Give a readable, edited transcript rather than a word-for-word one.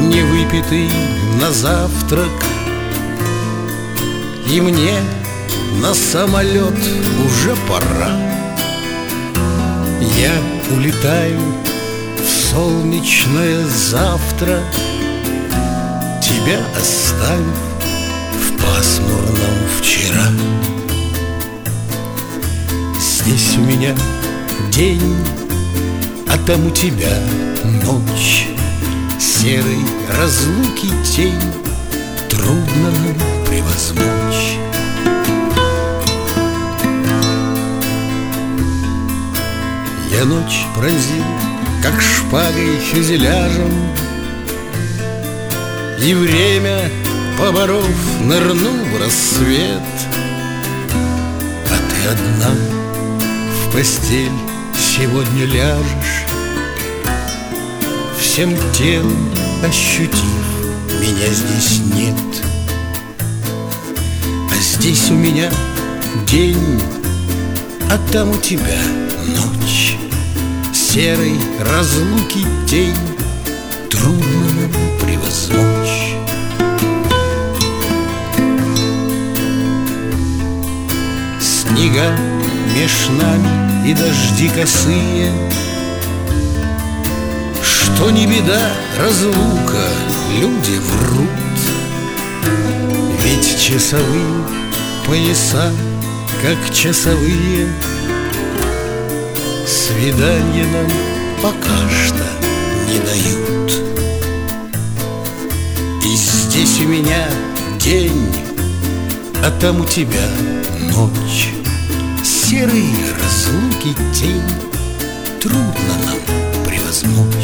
не выпитый на завтрак, и мне на самолет уже пора. Я улетаю в солнечное завтра, тебя оставив в пасмурном вчера. Здесь у меня день, а там у тебя ночь. Серой разлуки тень трудно нам превозмочь. Я ночь пронзил, как шпагой фюзеляжем, и время, поборов, нырнул в рассвет. А ты одна в постель сегодня ляжешь, всем телом ощутив, меня здесь нет. А здесь у меня день, а там у тебя ночь. Серой разлуки тень трудно нам превозмочь. Снега меж нами и дожди косые, что не беда разлука, люди врут. Ведь часовые пояса, как часовые, свидания нам пока что не дают. И здесь у меня день, а там у тебя ночь. Серые разлуки тень трудно нам превозмочь.